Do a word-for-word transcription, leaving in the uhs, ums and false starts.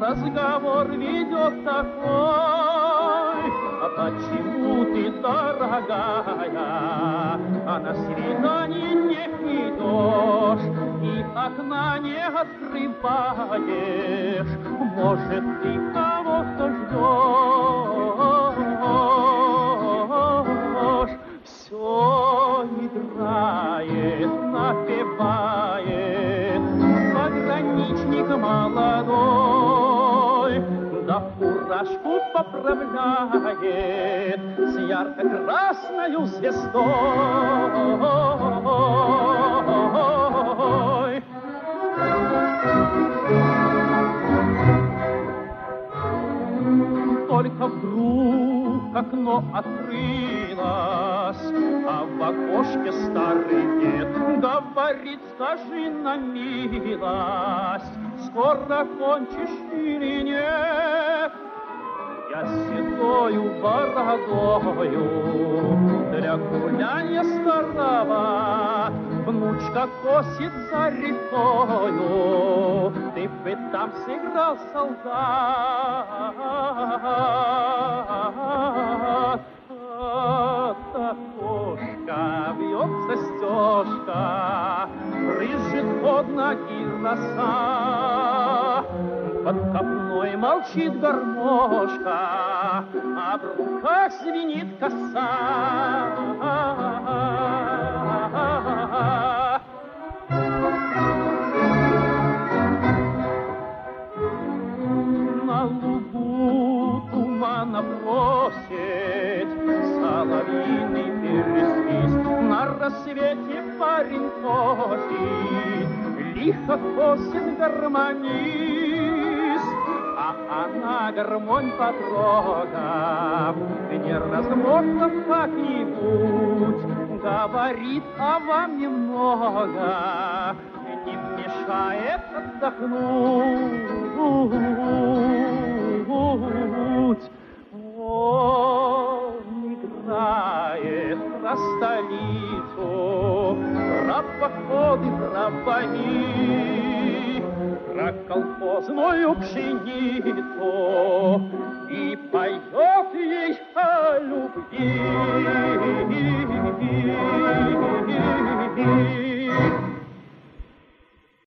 разговор ведет такой: а почему ты, дорогая, а на свидание не идешь и окна не открываешь? Может, ты кого-то ждешь? Все играет, напевает пограничник молодой, да фуражку поправляет с ярко-красною звездой. Только вдруг окно открылось, а в окошке старый дед говорит: скажи на милость, скоро кончишь или нет? Я седою бородою для гуляния старого внучка косит за рекою. Ты бы там сыграл солдат. От окошка вьется стежка, брызжет под ноги роса. Под копной молчит гармошка, а в руках звенит коса. На лугу тумана бросить, соловьиный пересвист. На рассвете парень косит, лихо косит гармонист. А она гармонь потрогав, нервно смолкнув как-нибудь, говорит: а вам немного не мешает отдохнуть. Он играет про столицу, про походы, про бои, про колхозную пшеницу и поет ей о любви.